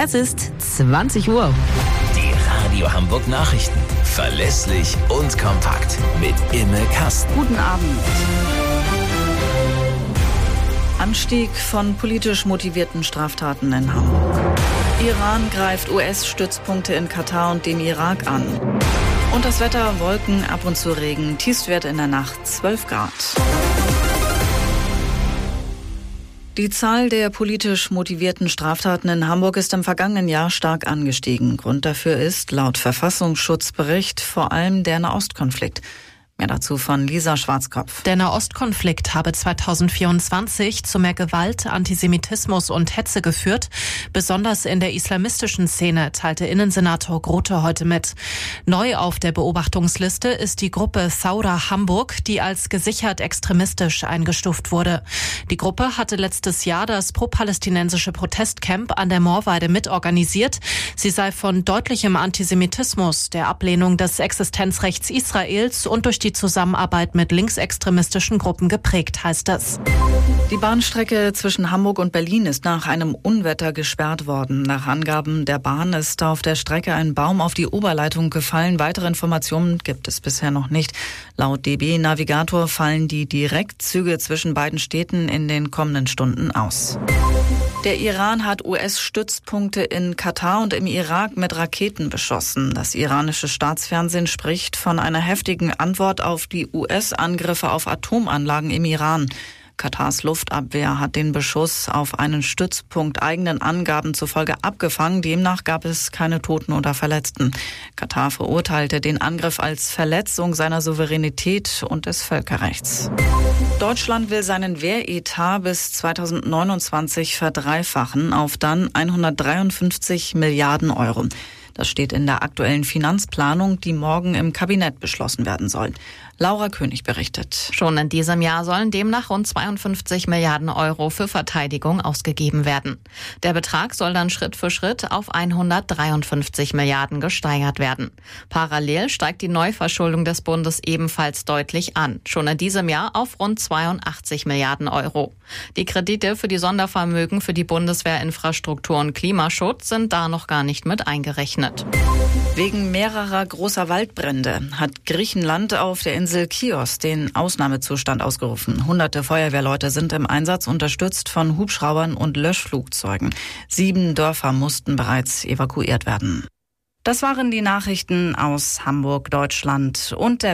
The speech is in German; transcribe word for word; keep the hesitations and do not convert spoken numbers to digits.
Es ist zwanzig Uhr. Die Radio Hamburg Nachrichten. Verlässlich und kompakt. Mit Imme Kasten. Guten Abend. Anstieg von politisch motivierten Straftaten in Hamburg. Iran greift U S-Stützpunkte in Katar und dem Irak an. Und das Wetter: Wolken, ab und zu Regen, Tiefstwert in der Nacht zwölf Grad. Die Zahl der politisch motivierten Straftaten in Hamburg ist im vergangenen Jahr stark angestiegen. Grund dafür ist laut Verfassungsschutzbericht vor allem der Nahostkonflikt. Mehr dazu von Lisa Schwarzkopf. Der Nahostkonflikt habe zweitausendvierundzwanzig zu mehr Gewalt, Antisemitismus und Hetze geführt, besonders in der islamistischen Szene, teilte Innensenator Grote heute mit. Neu auf der Beobachtungsliste ist die Gruppe Thawra Hamburg, die als gesichert extremistisch eingestuft wurde. Die Gruppe hatte letztes Jahr das pro-palästinensische Protestcamp an der Moorweide mitorganisiert. Sie sei von deutlichem Antisemitismus, der Ablehnung des Existenzrechts Israels und durch die Zusammenarbeit mit linksextremistischen Gruppen geprägt, heißt es. Die Bahnstrecke zwischen Hamburg und Berlin ist nach einem Unwetter gesperrt worden. Nach Angaben der Bahn ist auf der Strecke ein Baum auf die Oberleitung gefallen. Weitere Informationen gibt es bisher noch nicht. Laut D B Navigator fallen die Direktzüge zwischen beiden Städten in den kommenden Stunden aus. Der Iran hat U S-Stützpunkte in Katar und im Irak mit Raketen beschossen. Das iranische Staatsfernsehen spricht von einer heftigen Antwort auf die U S-Angriffe auf Atomanlagen im Iran. Katars Luftabwehr hat den Beschuss auf einen Stützpunkt eigenen Angaben zufolge abgefangen. Demnach gab es keine Toten oder Verletzten. Katar verurteilte den Angriff als Verletzung seiner Souveränität und des Völkerrechts. Deutschland will seinen Wehretat bis zweitausendneunundzwanzig verdreifachen auf dann hundertdreiundfünfzig Milliarden Euro. Das steht in der aktuellen Finanzplanung, die morgen im Kabinett beschlossen werden soll. Laura König berichtet. Schon in diesem Jahr sollen demnach rund zweiundfünfzig Milliarden Euro für Verteidigung ausgegeben werden. Der Betrag soll dann Schritt für Schritt auf hundertdreiundfünfzig Milliarden gesteigert werden. Parallel steigt die Neuverschuldung des Bundes ebenfalls deutlich an. Schon in diesem Jahr auf rund zweiundachtzig Milliarden Euro. Die Kredite für die Sondervermögen für die Bundeswehrinfrastruktur und Klimaschutz sind da noch gar nicht mit eingerechnet. Wegen mehrerer großer Waldbrände hat Griechenland auf der Insel Chios den Ausnahmezustand ausgerufen. Hunderte Feuerwehrleute sind im Einsatz, unterstützt von Hubschraubern und Löschflugzeugen. Sieben Dörfer mussten bereits evakuiert werden. Das waren die Nachrichten aus Hamburg, Deutschland und der